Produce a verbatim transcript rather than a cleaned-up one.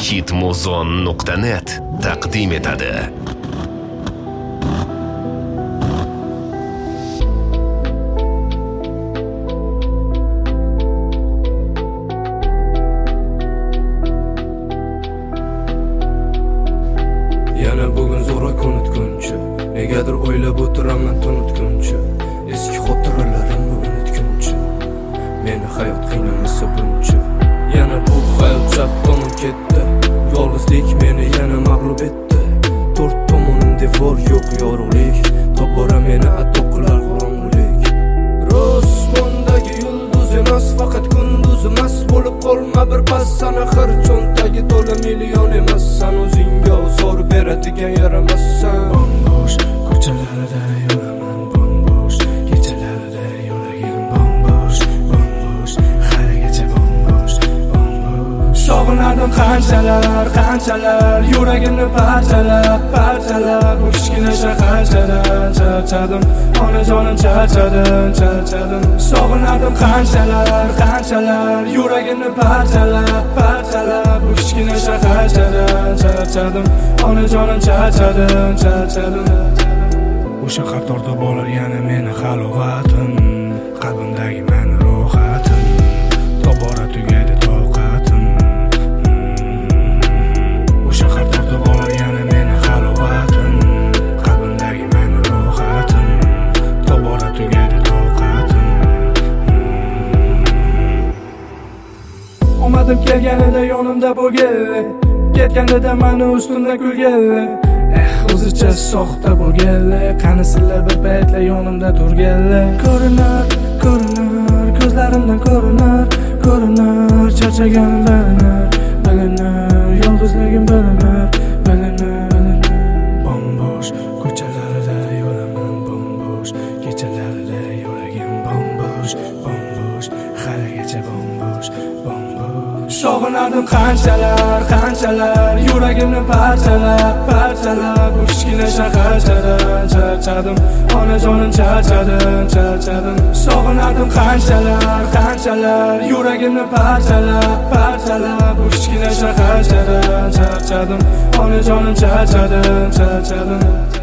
hitmuzon nuqta net taqdim etadi. Yana bugun zo'ra kun o'tguncha, negadir o'ylab o'tiraman tun o'tguncha, eski xotiralarimni unutguncha, meni hayot qiynamasa buncha. Yana bu hayot chap tomon ketdi, yolg'izlik meni yana mag'lub etdi. To'rt tomonim devor, yo'q yorug'lik, tobora meni atoq qilar qorong'ulik. Osmondagi yulduz emas, faqat kunduz emas, bo'lib qolma bir pas, sana xir cho'ntagi to'la million emas, san o'zingga zor beradigan yaramassan. Bombosh ko'chalarda yuraman, bombosh kechalarda yuragim bombosh, bombosh haligacha bombosh, bombosh. Sog'inardim qanchalar, qanchalar, yuragimni parchalab, parchalab, bu kichkina shaharchadan charchadim, onajonim charchadim, charchadim. Sog'inardim qanchalar, qanchalar, yuragimni parchalab, parchalab, bu kichkina shaharchadan charchadim, onajonim charchadim, charchadim. O'sha qatorda bo'lar yana meni halovatim, qalbimdagi meni rohatim, tobora tugaydi toqatim. O'sha qatorda bo'lar yana meni halovatim, qalbimdagi meni rohatim, tobora tugaydi toqatim. Omadim kelganida yonimda bo'lgan, ketganida meni ustimda kulgan. Eh, o'zicha soxta bo'lganlar, qanisizlar bir paytlar yonimda turganlar. Ko'rinar, ko'rinar, ko'zlarimdan ko'rinar, ko'rinar, charchaganim bilinar, bilinar, yolg'izligim bilinar, bilinar. Bombosh ko'chalarda yuraman, bombosh kechalarda yuragim bombosh, bombosh haligacha bombosh, bombosh. Sog'inardim qanchalar, qanchalar, yuragimni parchalab, parchalab, bu kichkina shaharchadan charchadim, onajonim charchadim, charchadim. Sog'inardim qanchalar, qanchalar, yuragimni parchalab, parchalab, bu kichkina shaharchadan charchadim, onajonim charchadim, charchadim.